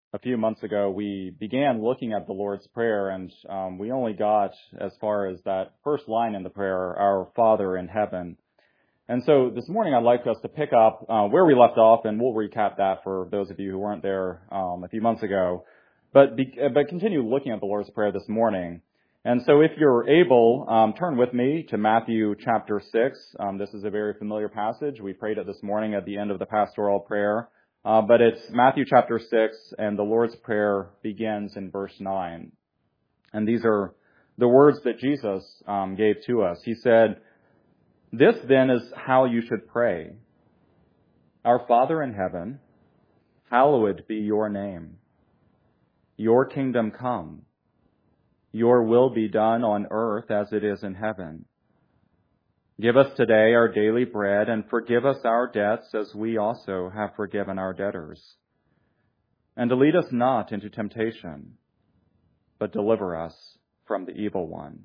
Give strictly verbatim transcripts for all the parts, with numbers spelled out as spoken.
A few months ago, we began looking at the Lord's Prayer, and um, we only got as far as that first line in the prayer, Our Father in Heaven. And so this morning, I'd like us to pick up uh, where we left off, and we'll recap that for those of you who weren't there um, a few months ago. But be, but continue looking at the Lord's Prayer this morning. And so if you're able, um, turn with me to Matthew chapter six. Um, this is a very familiar passage. We prayed it this morning at the end of the pastoral prayer. Uh, but it's Matthew chapter six, and the Lord's Prayer begins in verse nine. And these are the words that Jesus um, gave to us. He said, "This then is how you should pray. Our Father in heaven, hallowed be your name. Your kingdom come. Your will be done on earth as it is in heaven. Give us today our daily bread, and forgive us our debts as we also have forgiven our debtors. And to lead us not into temptation, but deliver us from the evil one."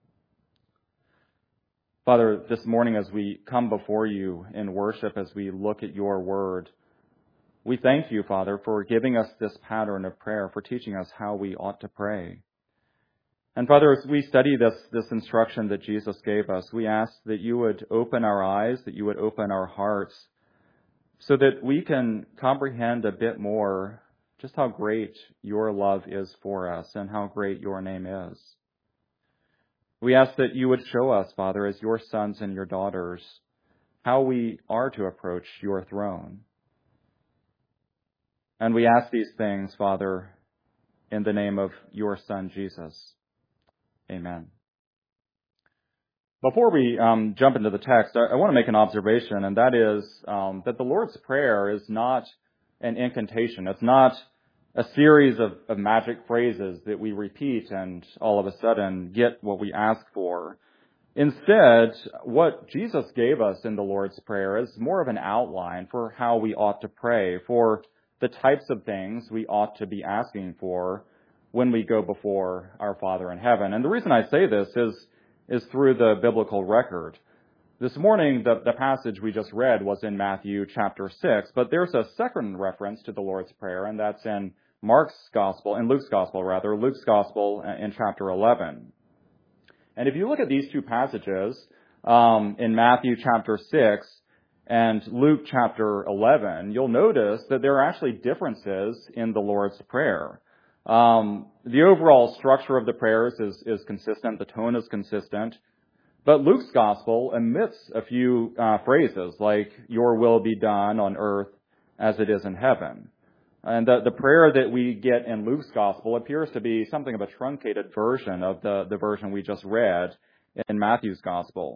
Father, this morning as we come before you in worship, as we look at your word, we thank you, Father, for giving us this pattern of prayer, for teaching us how we ought to pray. And Father, as we study this, this instruction that Jesus gave us, we ask that you would open our eyes, that you would open our hearts, so that we can comprehend a bit more just how great your love is for us and how great your name is. We ask that you would show us, Father, as your sons and your daughters, how we are to approach your throne. And we ask these things, Father, in the name of your Son, Jesus. Amen. Before we um, jump into the text, I, I want to make an observation, and that is um, that the Lord's Prayer is not an incantation. It's not a series of, of magic phrases that we repeat and all of a sudden get what we ask for. Instead, what Jesus gave us in the Lord's Prayer is more of an outline for how we ought to pray, for the types of things we ought to be asking for when we go before our Father in heaven. And the reason I say this is, is through the biblical record. This morning, the, the passage we just read was in Matthew chapter six, but there's a second reference to the Lord's Prayer, and that's in Mark's Gospel, in Luke's Gospel rather, Luke's Gospel in chapter eleven. And if you look at these two passages, um, in Matthew chapter six and Luke chapter eleven, you'll notice that there are actually differences in the Lord's Prayer. Um, the overall structure of the prayers is, is consistent. The tone is consistent. But Luke's gospel omits a few uh, phrases like, your will be done on earth as it is in heaven. And the, the prayer that we get in Luke's gospel appears to be something of a truncated version of the, the version we just read in Matthew's gospel.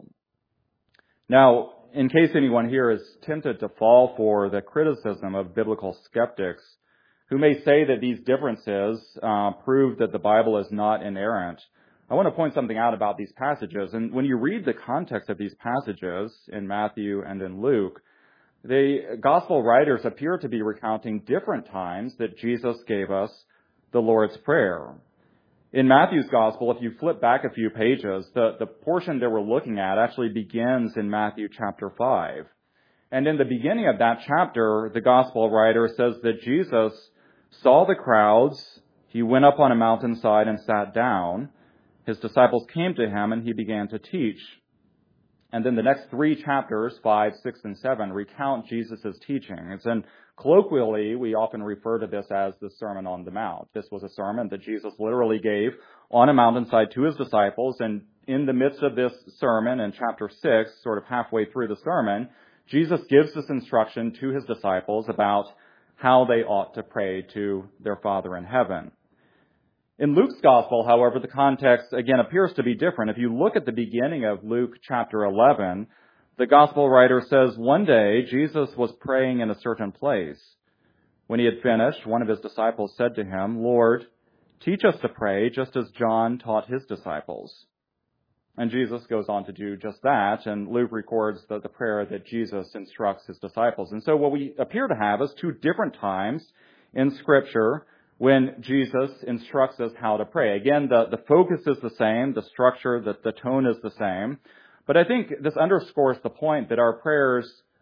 Now, in case anyone here is tempted to fall for the criticism of biblical skeptics, who may say that these differences uh, prove that the Bible is not inerrant, I want to point something out about these passages. And when you read the context of these passages in Matthew and in Luke, the gospel writers appear to be recounting different times that Jesus gave us the Lord's Prayer. In Matthew's gospel, if you flip back a few pages, the, the portion that we're looking at actually begins in Matthew chapter five. And in the beginning of that chapter, the gospel writer says that Jesus saw the crowds, he went up on a mountainside and sat down. His disciples came to him and he began to teach. And then the next three chapters, five, six, and seven, recount Jesus' teachings. And colloquially, we often refer to this as the Sermon on the Mount. This was a sermon that Jesus literally gave on a mountainside to his disciples. And in the midst of this sermon, in chapter six, sort of halfway through the sermon, Jesus gives this instruction to his disciples about how they ought to pray to their Father in heaven. In Luke's gospel, however, the context, again, appears to be different. If you look at the beginning of Luke chapter eleven, the gospel writer says, one day Jesus was praying in a certain place. When he had finished, one of his disciples said to him, Lord, teach us to pray just as John taught his disciples. And Jesus goes on to do just that, and Luke records the, the prayer that Jesus instructs his disciples. And so what we appear to have is two different times in Scripture when Jesus instructs us how to pray. Again, the, the focus is the same, the structure, the, the tone is the same. But I think this underscores the point that our prayers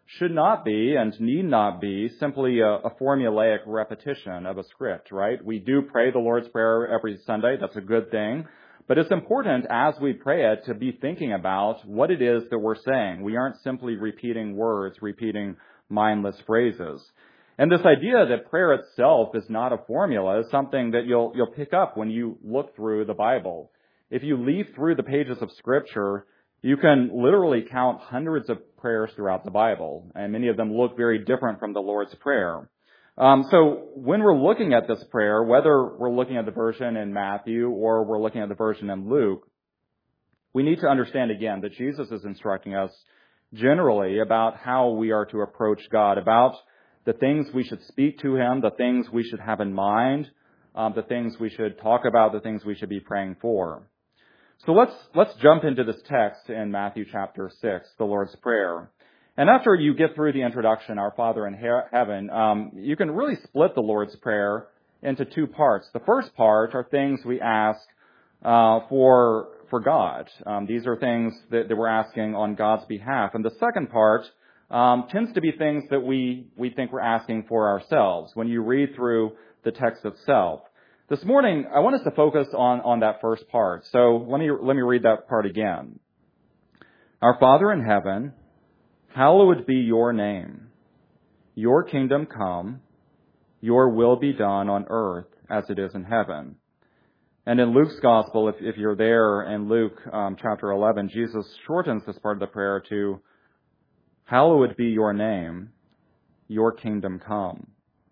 should not be and need not be simply a, a formulaic repetition of a script, right? We do pray the Lord's Prayer every Sunday. That's a good thing. But it's important as we pray it to be thinking about what it is that we're saying. We aren't simply repeating words, repeating mindless phrases. And this idea that prayer itself is not a formula is something that you'll you'll pick up when you look through the Bible. If you leaf through the pages of Scripture, you can literally count hundreds of prayers throughout the Bible, and many of them look very different from the Lord's Prayer. Um, so when we're looking at this prayer, whether we're looking at the version in Matthew or we're looking at the version in Luke, we need to understand again that Jesus is instructing us generally about how we are to approach God, about the things we should speak to Him, the things we should have in mind, um, the things we should talk about, the things we should be praying for. So let's let's jump into this text in Matthew chapter six, the Lord's Prayer. And after you get through the introduction, Our Father in he- heaven, um, you can really split the Lord's Prayer into two parts. The first part are things we ask uh, for for God. Um, these are things that, that we're asking on God's behalf. And the second part um, tends to be things that we we think we're asking for ourselves when you read through the text itself. This morning, I want us to focus on, on that first part. So let me let me read that part again. Our Father in heaven, hallowed be your name. Your kingdom come, your will be done on earth as it is in heaven. And in Luke's gospel, if, if you're there in Luke um, chapter eleven, Jesus shortens this part of the prayer to, hallowed be your name, your kingdom come.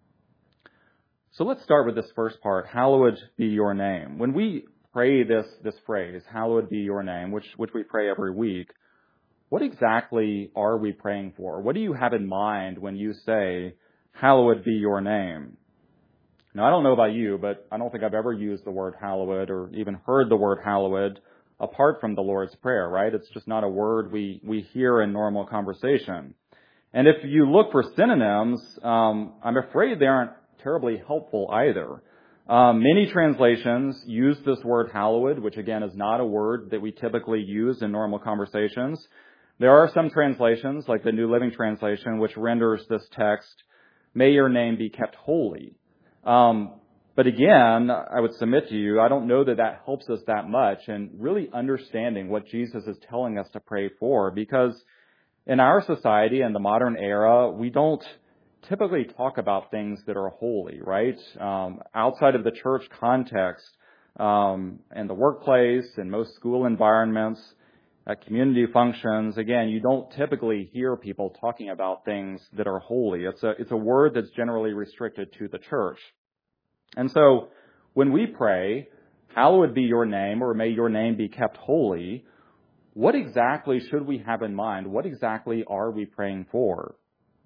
So let's start with this first part, hallowed be your name. When we pray this, this phrase, hallowed be your name, which, which we pray every week, what exactly are we praying for? What do you have in mind when you say, hallowed be your name? Now, I don't know about you, but I don't think I've ever used the word hallowed or even heard the word hallowed apart from the Lord's Prayer, right? It's just not a word we, we hear in normal conversation. And if you look for synonyms, um, I'm afraid they aren't terribly helpful either. Um, many translations use this word hallowed, which again is not a word that we typically use in normal conversations. There are some translations, like the New Living Translation, which renders this text, may your name be kept holy. Um, but again, I would submit to you, I don't know that that helps us that much in really understanding what Jesus is telling us to pray for, because in our society, in the modern era, we don't typically talk about things that are holy, right? Um, outside of the church context, um, and the workplace, and most school environments, at community functions, again, you don't typically hear people talking about things that are holy. It's a, it's a word that's generally restricted to the church. And so when we pray, hallowed be your name, or may your name be kept holy, what exactly should we have in mind? What exactly are we praying for?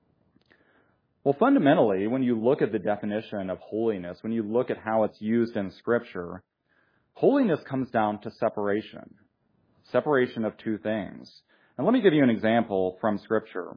Well, fundamentally, when you look at the definition of holiness, when you look at how it's used in Scripture, holiness comes down to separation. Separation of two things. And let me give you an example from Scripture.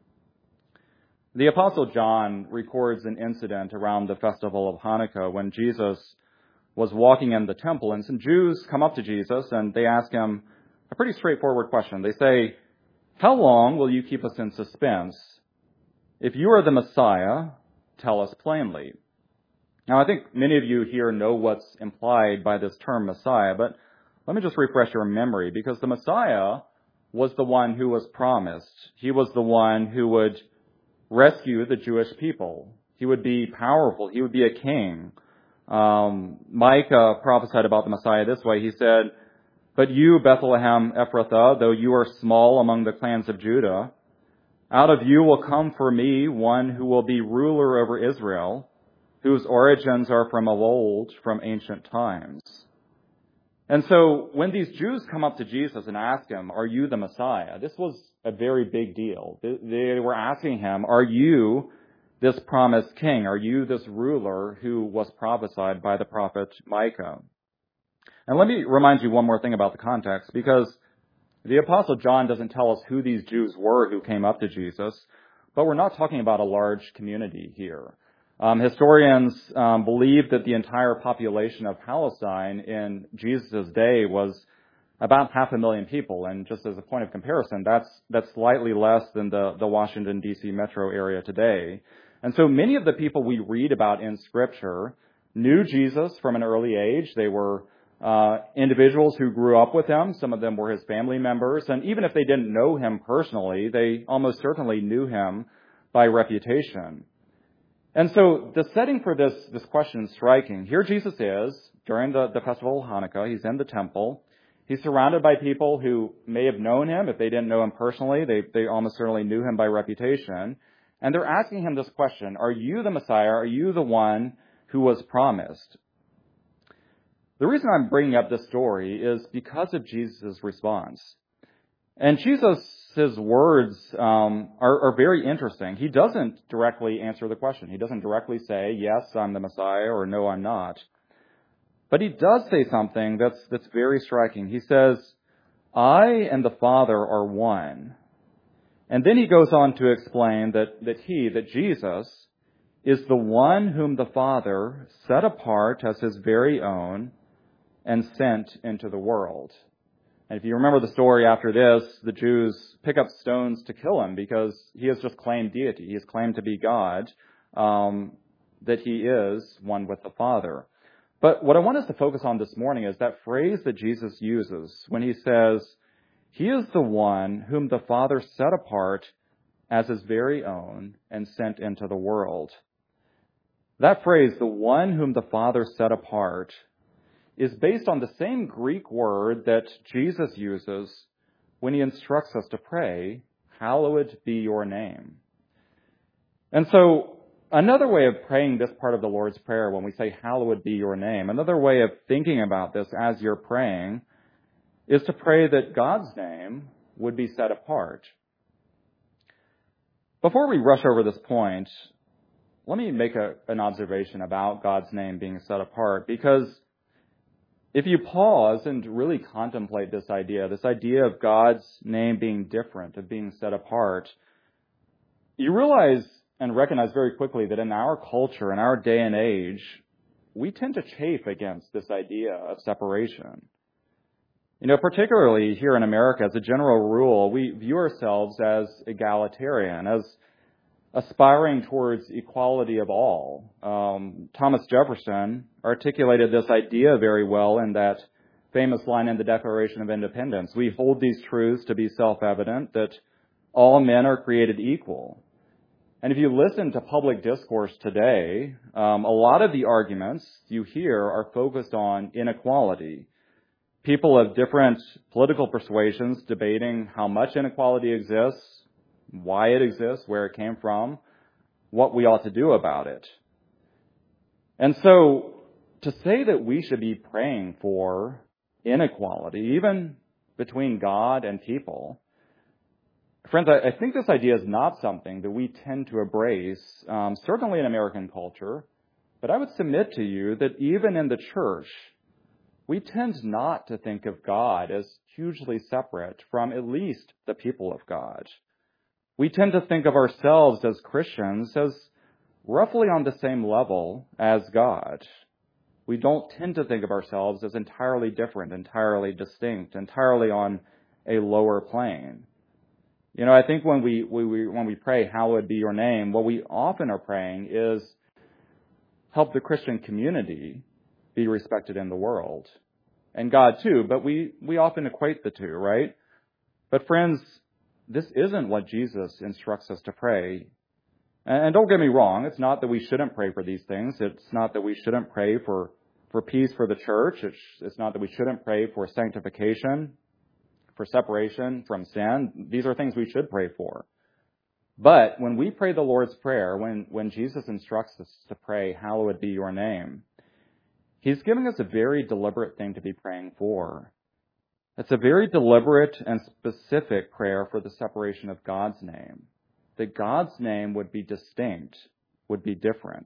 The Apostle John records an incident around the festival of Hanukkah when Jesus was walking in the temple, and some Jews come up to Jesus and they ask him a pretty straightforward question. They say, how long will you keep us in suspense? If you are the Messiah, tell us plainly. Now, I think many of you here know what's implied by this term Messiah, but let me just refresh your memory, because the Messiah was the one who was promised. He was the one who would rescue the Jewish people. He would be powerful. He would be a king. Um, Micah prophesied about the Messiah this way. He said, but you, Bethlehem Ephrathah, though you are small among the clans of Judah, out of you will come for me one who will be ruler over Israel, whose origins are from of old, from ancient times. And so when these Jews come up to Jesus and ask him, are you the Messiah? This was a very big deal. They were asking him, are you this promised king? Are you this ruler who was prophesied by the prophet Micah? And let me remind you one more thing about the context, because the Apostle John doesn't tell us who these Jews were who came up to Jesus, but we're not talking about a large community here. Um, historians um, believe that the entire population of Palestine in Jesus' day was about half a million people. And just as a point of comparison, that's that's slightly less than the, the Washington, D C metro area today. And so many of the people we read about in Scripture knew Jesus from an early age. They were uh, individuals who grew up with him. Some of them were his family members. And even if they didn't know him personally, they almost certainly knew him by reputation. And so the setting for this, this question is striking. Here Jesus is, during the, the festival of Hanukkah. He's in the temple. He's surrounded by people who may have known him. If they didn't know him personally, they, they almost certainly knew him by reputation. And they're asking him this question: are you the Messiah? Are you the one who was promised? The reason I'm bringing up this story is because of Jesus' response. And Jesus' words um, are, are very interesting. He doesn't directly answer the question. He doesn't directly say, yes, I'm the Messiah, or no, I'm not. But he does say something that's that's very striking. He says, I and the Father are one. And then he goes on to explain that, that he, that Jesus, is the one whom the Father set apart as his very own and sent into the world. And if you remember the story after this, the Jews pick up stones to kill him because he has just claimed deity. He has claimed to be God, um, that he is one with the Father. But what I want us to focus on this morning is that phrase that Jesus uses when he says, he is the one whom the Father set apart as his very own and sent into the world. That phrase, the one whom the Father set apart, is based on the same Greek word that Jesus uses when he instructs us to pray, hallowed be your name. And so another way of praying this part of the Lord's Prayer when we say, hallowed be your name, another way of thinking about this as you're praying is to pray that God's name would be set apart. Before we rush over this point, let me make a, an observation about God's name being set apart, because if you pause and really contemplate this idea, this idea of God's name being different, of being set apart, you realize and recognize very quickly that in our culture, in our day and age, we tend to chafe against this idea of separation. You know, particularly here in America, as a general rule, we view ourselves as egalitarian, as aspiring towards equality of all. Um, Thomas Jefferson articulated this idea very well in that famous line in the Declaration of Independence. We hold these truths to be self-evident, that all men are created equal. And if you listen to public discourse today, um, a lot of the arguments you hear are focused on inequality. People of different political persuasions debating how much inequality exists, why it exists, where it came from, what we ought to do about it. And so to say that we should be praying for inequality, even between God and people, friends, I, I think this idea is not something that we tend to embrace, um, certainly in American culture, but I would submit to you that even in the church, we tend not to think of God as hugely separate from at least the people of God. We tend to think of ourselves as Christians as roughly on the same level as God. We don't tend to think of ourselves as entirely different, entirely distinct, entirely on a lower plane. You know, I think when we, we, we when we pray, hallowed be your name, what we often are praying is help the Christian community be respected in the world. And God too, but we, we often equate the two, right? But friends, this isn't what Jesus instructs us to pray. And don't get me wrong, it's not that we shouldn't pray for these things. It's not that we shouldn't pray for, for peace for the church. It's, it's not that we shouldn't pray for sanctification, for separation from sin. These are things we should pray for. But when we pray the Lord's Prayer, when, when Jesus instructs us to pray, hallowed be your name, he's giving us a very deliberate thing to be praying for. It's a very deliberate and specific prayer for the separation of God's name. That God's name would be distinct, would be different.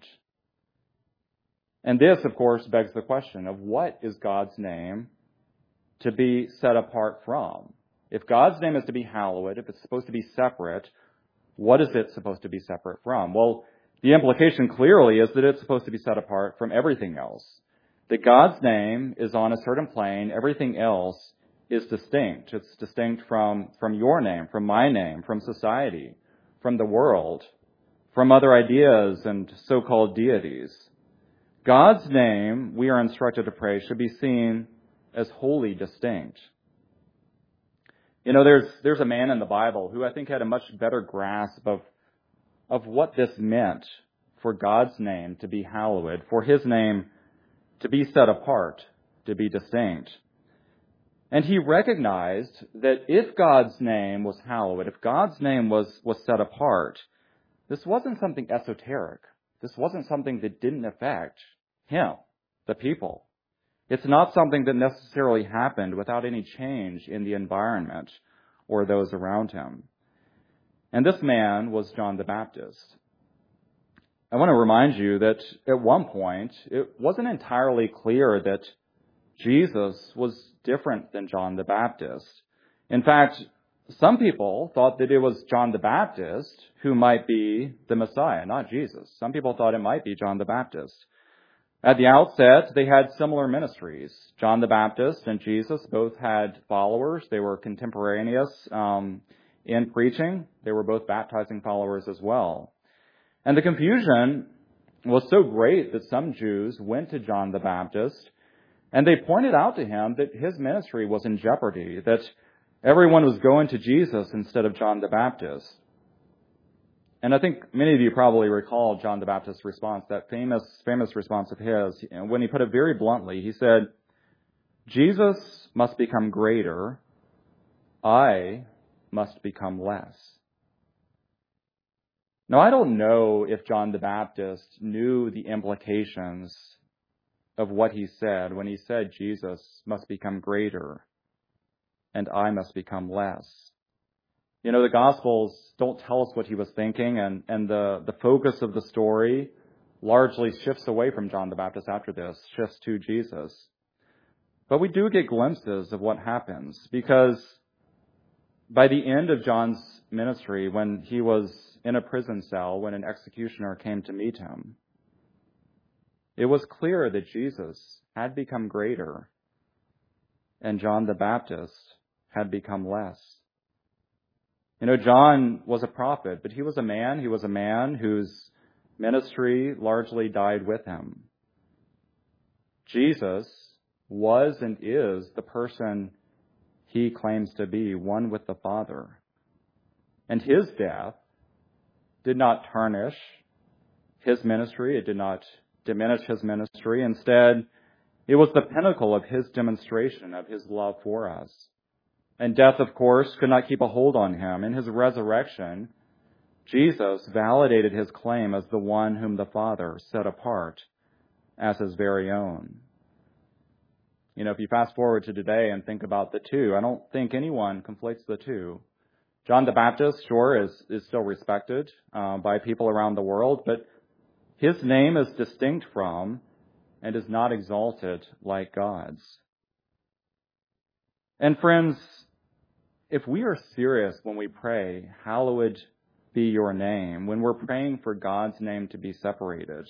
And this, of course, begs the question of what is God's name to be set apart from? If God's name is to be hallowed, if it's supposed to be separate, what is it supposed to be separate from? Well, the implication clearly is that it's supposed to be set apart from everything else. That God's name is on a certain plane, everything else is distinct. It's distinct from, from your name, from my name, from society, from the world, from other ideas and so-called deities. God's name, we are instructed to pray, should be seen as wholly distinct. You know, there's there's a man in the Bible who I think had a much better grasp of of what this meant for God's name to be hallowed, for His name to be set apart, to be distinct. And he recognized that if God's name was hallowed, if God's name was, was set apart, this wasn't something esoteric. This wasn't something that didn't affect him, the people. It's not something that necessarily happened without any change in the environment or those around him. And this man was John the Baptist. I want to remind you that at one point, it wasn't entirely clear that Jesus was different than John the Baptist. In fact, some people thought that it was John the Baptist who might be the Messiah, not Jesus. Some people thought it might be John the Baptist. At the outset, they had similar ministries. John the Baptist and Jesus both had followers. They were contemporaneous um, in preaching. They were both baptizing followers as well. And the confusion was so great that some Jews went to John the Baptist and they pointed out to him that his ministry was in jeopardy, that everyone was going to Jesus instead of John the Baptist. And I think many of you probably recall John the Baptist's response, that famous, famous response of his. And when he put it very bluntly, he said, Jesus must become greater, I must become less. Now, I don't know if John the Baptist knew the implications of what he said when he said Jesus must become greater and I must become less. You know, the Gospels don't tell us what he was thinking, and, and the, the focus of the story largely shifts away from John the Baptist after this, shifts to Jesus. But we do get glimpses of what happens, because by the end of John's ministry, when he was in a prison cell, when an executioner came to meet him, it was clear that Jesus had become greater and John the Baptist had become less. You know, John was a prophet, but he was a man. He was a man whose ministry largely died with him. Jesus was and is the person he claims to be, one with the Father. And his death did not tarnish his ministry. It did not diminish his ministry. Instead, it was the pinnacle of his demonstration of his love for us. And death, of course, could not keep a hold on him. In his resurrection, Jesus validated his claim as the one whom the Father set apart as his very own. You know, if you fast forward to today and think about the two, I don't think anyone conflates the two. John the Baptist, sure, is, is still respected uh, by people around the world, but his name is distinct from and is not exalted like God's. And friends, if we are serious when we pray, hallowed be your name, when we're praying for God's name to be separated,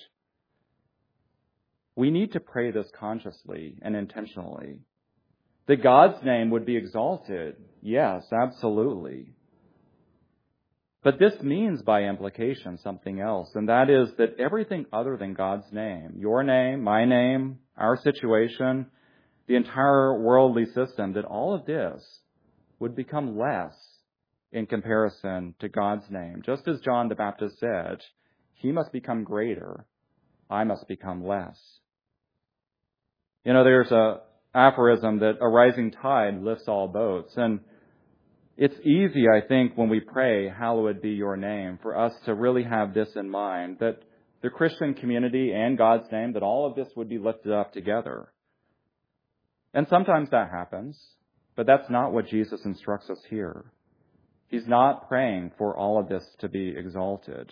we need to pray this consciously and intentionally. That God's name would be exalted, yes, absolutely. But this means by implication something else, and that is that everything other than God's name, your name, my name, our situation, the entire worldly system, that all of this would become less in comparison to God's name. Just as John the Baptist said, he must become greater, I must become less. You know, there's a aphorism that a rising tide lifts all boats, and it's easy, I think, when we pray, hallowed be your name, for us to really have this in mind, that the Christian community and God's name, that all of this would be lifted up together. And sometimes that happens, but that's not what Jesus instructs us here. He's not praying for all of this to be exalted.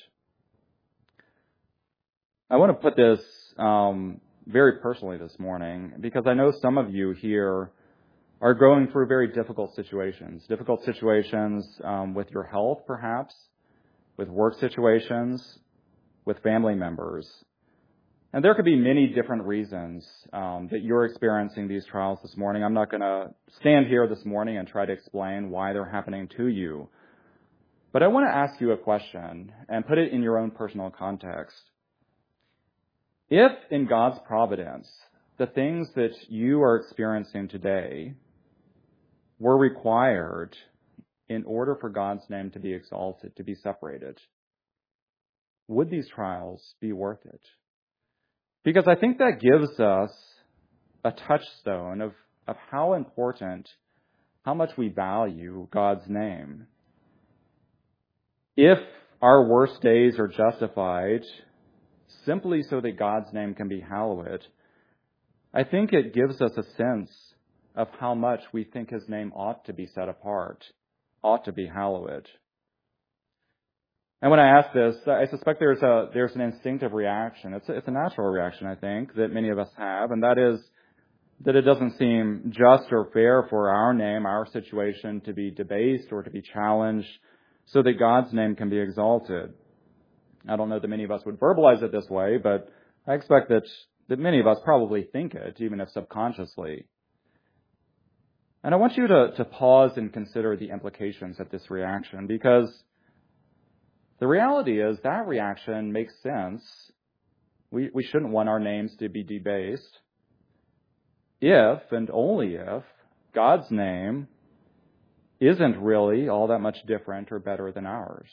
I want to put this um, very personally this morning, because I know some of you here are going through very difficult situations, difficult situations um, with your health, perhaps, with work situations, with family members. And there could be many different reasons um, that you're experiencing these trials this morning. I'm not going to stand here this morning and try to explain why they're happening to you. But I want to ask you a question and put it in your own personal context. If in God's providence, the things that you are experiencing today were required in order for God's name to be exalted, to be separated, would these trials be worth it? Because I think that gives us a touchstone of, of how important, how much we value God's name. If our worst days are justified simply so that God's name can be hallowed, I think it gives us a sense of how much we think His name ought to be set apart, ought to be hallowed. And when I ask this, I suspect there's a there's an instinctive reaction. It's a, it's a natural reaction, I think, that many of us have, and that is that it doesn't seem just or fair for our name, our situation, to be debased or to be challenged so that God's name can be exalted. I don't know that many of us would verbalize it this way, but I expect that, that many of us probably think it, even if subconsciously. And I want you to, to pause and consider the implications of this reaction, because the reality is that reaction makes sense. We, we shouldn't want our names to be debased if and only if God's name isn't really all that much different or better than ours.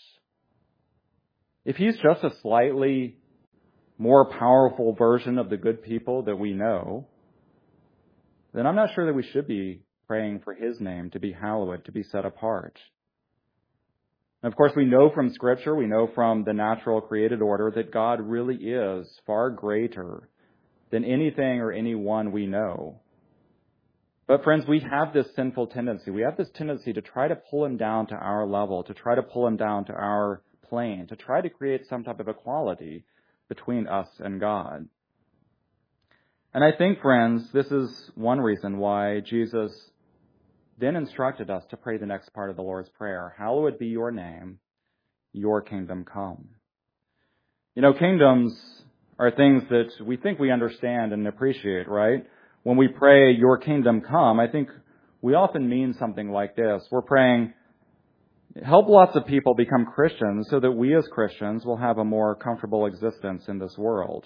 If He's just a slightly more powerful version of the good people that we know, then I'm not sure that we should be praying for His name to be hallowed, to be set apart. And of course, we know from Scripture, we know from the natural created order that God really is far greater than anything or anyone we know. But friends, we have this sinful tendency. We have this tendency to try to pull Him down to our level, to try to pull Him down to our plane, to try to create some type of equality between us and God. And I think, friends, this is one reason why Jesus then instructed us to pray the next part of the Lord's Prayer. Hallowed be your name, your kingdom come. You know, kingdoms are things that we think we understand and appreciate, right? When we pray, your kingdom come, I think we often mean something like this. We're praying, help lots of people become Christians so that we as Christians will have a more comfortable existence in this world.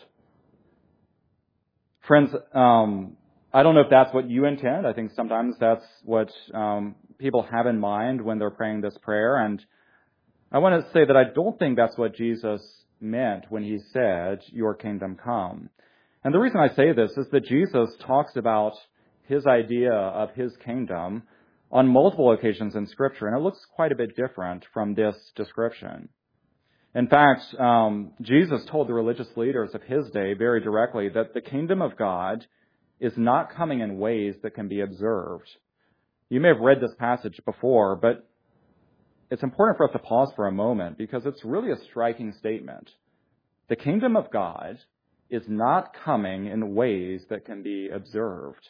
Friends, um, I don't know if that's what you intend. I think sometimes that's what um, people have in mind when they're praying this prayer. And I want to say that I don't think that's what Jesus meant when He said, your kingdom come. And the reason I say this is that Jesus talks about His idea of His kingdom on multiple occasions in Scripture, and it looks quite a bit different from this description. In fact, um, Jesus told the religious leaders of His day very directly that the kingdom of God is not coming in ways that can be observed. You may have read this passage before, but it's important for us to pause for a moment because it's really a striking statement. The kingdom of God is not coming in ways that can be observed.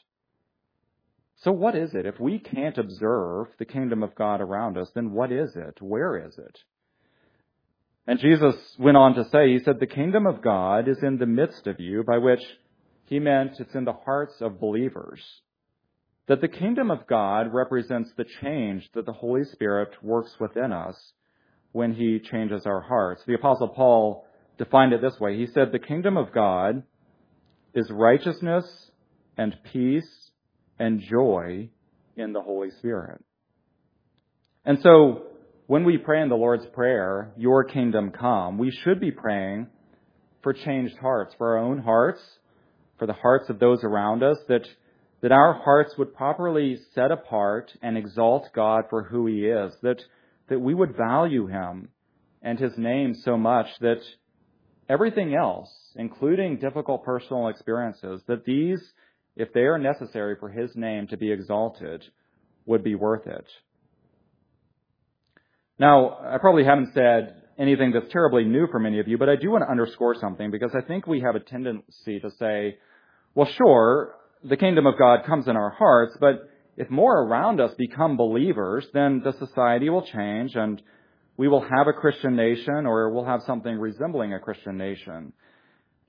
So what is it? If we can't observe the kingdom of God around us, then what is it? Where is it? And Jesus went on to say, He said, the kingdom of God is in the midst of you, by which He meant it's in the hearts of believers. That the kingdom of God represents the change that the Holy Spirit works within us when He changes our hearts. The Apostle Paul defined it this way. He said, the kingdom of God is righteousness and peace and joy in the Holy Spirit. And so, when we pray in the Lord's Prayer, your kingdom come, we should be praying for changed hearts, for our own hearts, for the hearts of those around us, that, that our hearts would properly set apart and exalt God for who He is, that, that we would value Him and His name so much that everything else, including difficult personal experiences, that these, if they are necessary for His name to be exalted, would be worth it. Now, I probably haven't said anything that's terribly new for many of you, but I do want to underscore something because I think we have a tendency to say, well, sure, the kingdom of God comes in our hearts, but if more around us become believers, then the society will change and we will have a Christian nation or we'll have something resembling a Christian nation.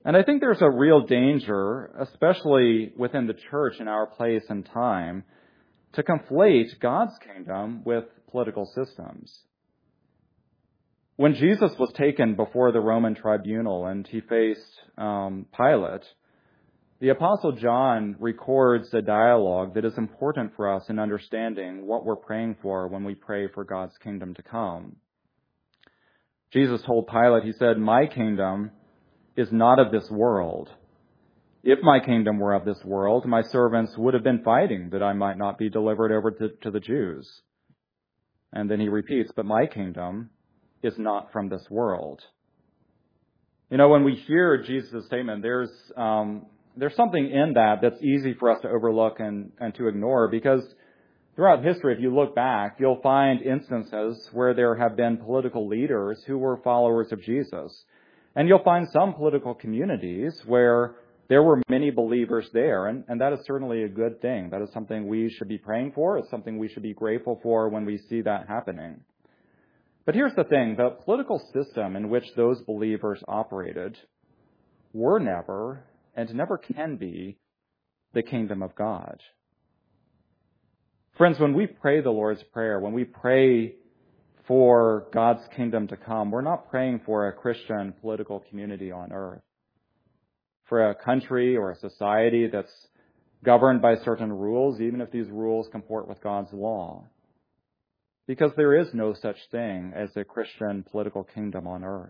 And I think there's a real danger, especially within the church in our place and time, to conflate God's kingdom with political systems. When Jesus was taken before the Roman tribunal and he faced um, Pilate, the Apostle John records a dialogue that is important for us in understanding what we're praying for when we pray for God's kingdom to come. Jesus told Pilate, he said, "My kingdom is not of this world. If my kingdom were of this world, my servants would have been fighting that I might not be delivered over to, to the Jews." And then he repeats, "But my kingdom is not from this world." You know, when we hear Jesus' statement, there's um, there's something in that that's easy for us to overlook and, and to ignore, because throughout history, if you look back, you'll find instances where there have been political leaders who were followers of Jesus. And you'll find some political communities where there were many believers there, and, and that is certainly a good thing. That is something we should be praying for. It's something we should be grateful for when we see that happening. But here's the thing. The political system in which those believers operated were never, and never can be, the kingdom of God. Friends, when we pray the Lord's Prayer, when we pray for God's kingdom to come, we're not praying for a Christian political community on earth, for a country or a society that's governed by certain rules, even if these rules comport with God's law. Because there is no such thing as a Christian political kingdom on earth.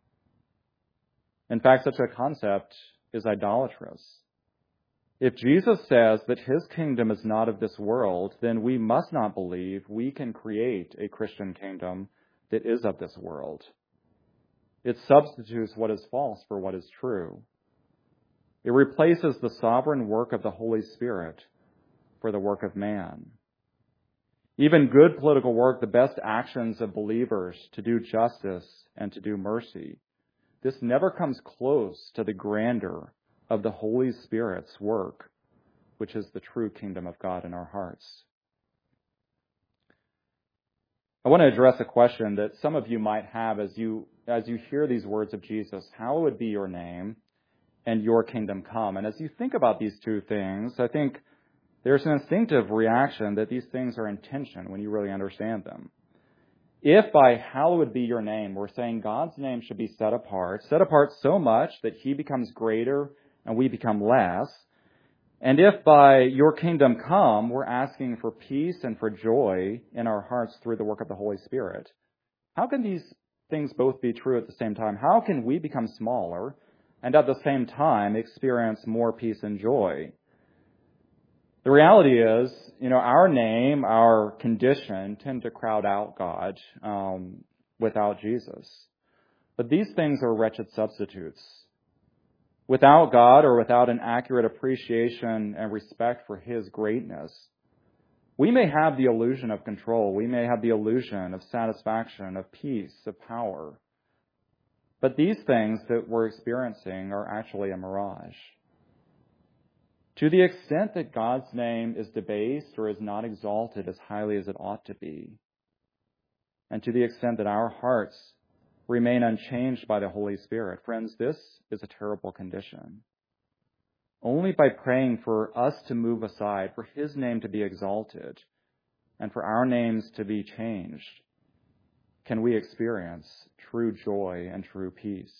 In fact, such a concept is idolatrous. If Jesus says that his kingdom is not of this world, then we must not believe we can create a Christian kingdom that is of this world. It substitutes what is false for what is true. It replaces the sovereign work of the Holy Spirit for the work of man. Even good political work, the best actions of believers to do justice and to do mercy, this never comes close to the grandeur of the Holy Spirit's work, which is the true kingdom of God in our hearts. I want to address a question that some of you might have as you as you hear these words of Jesus. Hallowed be your name, and your kingdom come. And as you think about these two things, I think there's an instinctive reaction that these things are in tension when you really understand them. If by hallowed be your name, we're saying God's name should be set apart, set apart so much that he becomes greater and we become less. And if by your kingdom come, we're asking for peace and for joy in our hearts through the work of the Holy Spirit, how can these things both be true at the same time? How can we become smaller and at the same time experience more peace and joy? The reality is, you know, our name, our condition tend to crowd out God um, without Jesus. But these things are wretched substitutes. Without God, or without an accurate appreciation and respect for his greatness, we may have the illusion of control. We may have the illusion of satisfaction, of peace, of power. But these things that we're experiencing are actually a mirage. To the extent that God's name is debased or is not exalted as highly as it ought to be, and to the extent that our hearts remain unchanged by the Holy Spirit, friends, this is a terrible condition. Only by praying for us to move aside, for his name to be exalted, and for our names to be changed, can we experience true joy and true peace.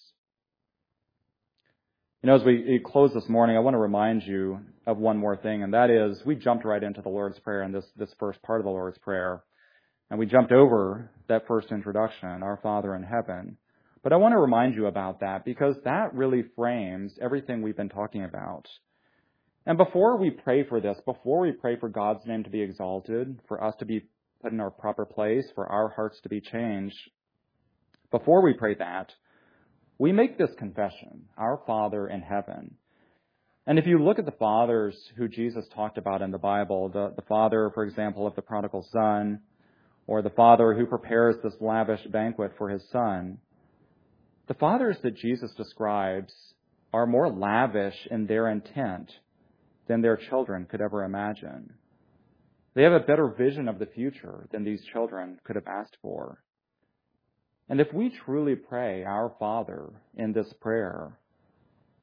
You know, as we close this morning, I want to remind you of one more thing, and that is we jumped right into the Lord's Prayer in this, this first part of the Lord's Prayer. And we jumped over that first introduction, Our Father in Heaven. But I want to remind you about that because that really frames everything we've been talking about. And before we pray for this, before we pray for God's name to be exalted, for us to be put in our proper place, for our hearts to be changed, before we pray that, we make this confession, Our Father in Heaven. And if you look at the fathers who Jesus talked about in the Bible, the, the father, for example, of the prodigal son, or the father who prepares this lavish banquet for his son, the fathers that Jesus describes are more lavish in their intent than their children could ever imagine. They have a better vision of the future than these children could have asked for. And if we truly pray, Our Father, in this prayer,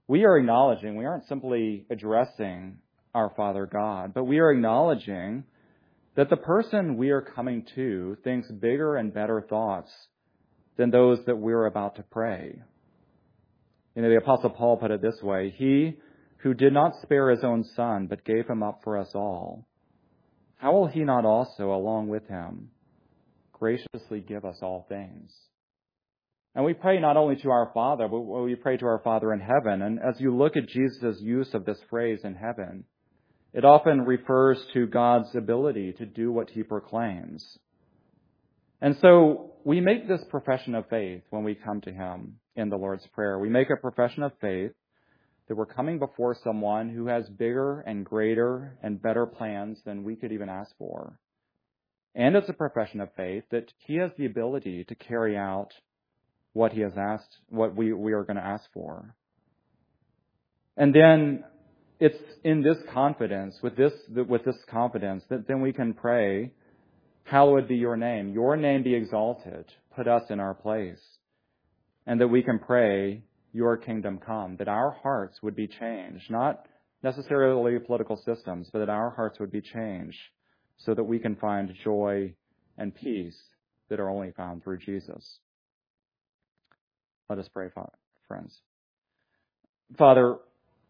we are acknowledging, we aren't simply addressing our Father God, but we are acknowledging that the person we are coming to thinks bigger and better thoughts than those that we're about to pray. You know, the Apostle Paul put it this way: He who did not spare his own son, but gave him up for us all, how will he not also, along with him, graciously give us all things? And we pray not only to our Father, but we pray to our Father in heaven. And as you look at Jesus' use of this phrase in heaven, it often refers to God's ability to do what he proclaims. And so we make this profession of faith when we come to him in the Lord's Prayer. We make a profession of faith that we're coming before someone who has bigger and greater and better plans than we could even ask for. And it's a profession of faith that he has the ability to carry out what he has asked, what we, we are going to ask for. And then it's in this confidence, with this, with this confidence, that then we can pray, hallowed be your name. Your name be exalted. Put us in our place. And that we can pray, your kingdom come, that our hearts would be changed, not necessarily political systems, but that our hearts would be changed so that we can find joy and peace that are only found through Jesus. Let us pray, friends. Father,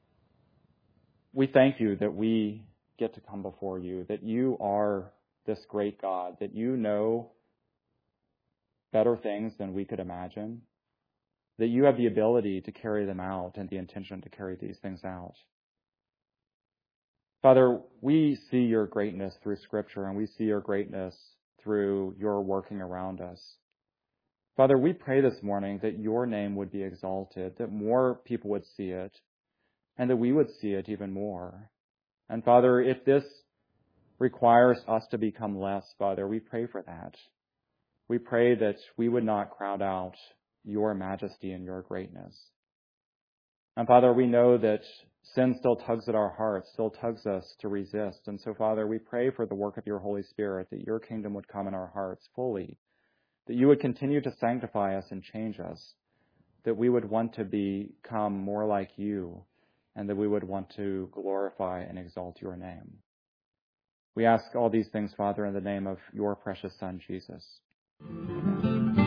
we thank you that we get to come before you, that you are this great God, that you know better things than we could imagine, that you have the ability to carry them out and the intention to carry these things out. Father, we see your greatness through Scripture, and we see your greatness through your working around us. Father, we pray this morning that your name would be exalted, that more people would see it, and that we would see it even more. And Father, if this requires us to become less, Father, we pray for that. We pray that we would not crowd out your majesty and your greatness. And Father, we know that sin still tugs at our hearts, still tugs us to resist. And so, Father, we pray for the work of your Holy Spirit, that your kingdom would come in our hearts fully, that you would continue to sanctify us and change us, that we would want to become more like you, and that we would want to glorify and exalt your name. We ask all these things, Father, in the name of your precious Son, Jesus. Amen.